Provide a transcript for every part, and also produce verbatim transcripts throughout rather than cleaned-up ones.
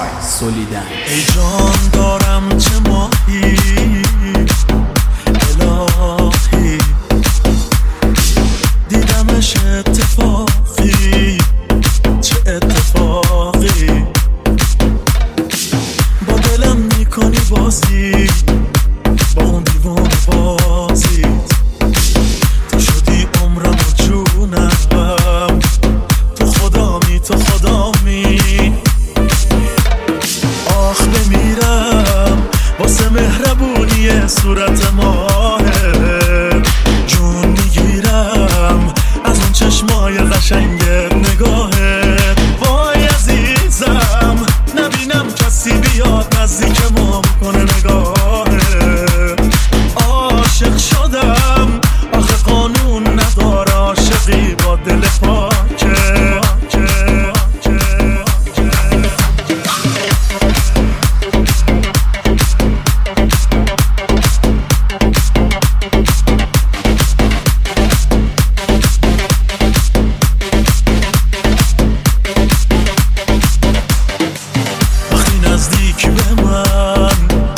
by Solidan. ای جان دارم چه ماهی الهی، دیدمش اتفاقی، چه اتفاقی، با دلم میکنی بازی، با اون دیوان بازیت، تو شدی عمرم و جونم، تو خدامی تو خدامی، آخ بمیرم واسه مهربونی صورت ماهت، جون میگیرم از اون چشمای قشنگت نگاهت، وای عزیزم نبینم کسی بیاد نزدیک ما بکنه نگاهت، عاشق شدم آخه قانون نداره عاشقی با دل پاکه. نزدیک به من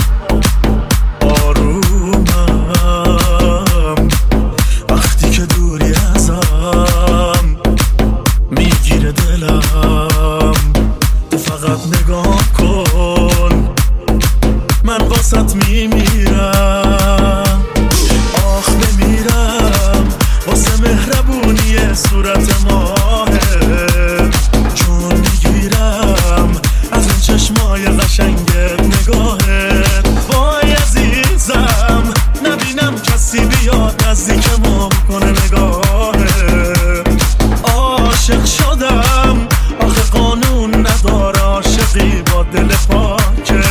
آرومم، وقتی که دوری ازم میگیره دلم، تو فقط نگاه کن من واسط میمیرم، آخ بمیرم واسه مهربونی صورت ماهت، چون میگیرم از اون چشمای قشنگت نگاهت، وای عزیزم نبینم کسی بیاد نزدیک ما بکنه نگاهت، عاشق شدم آخه قانون نداره عاشقی با دل پاکه.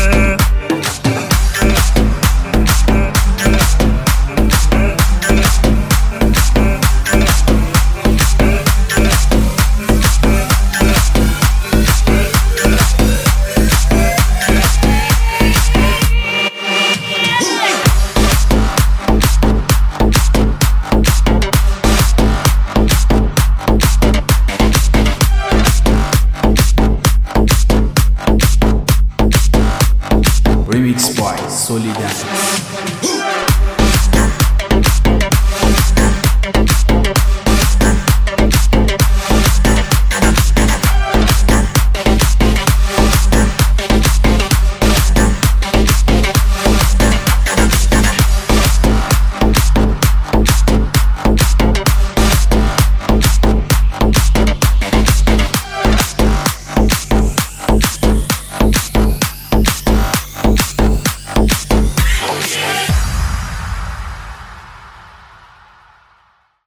Remix by Solidan.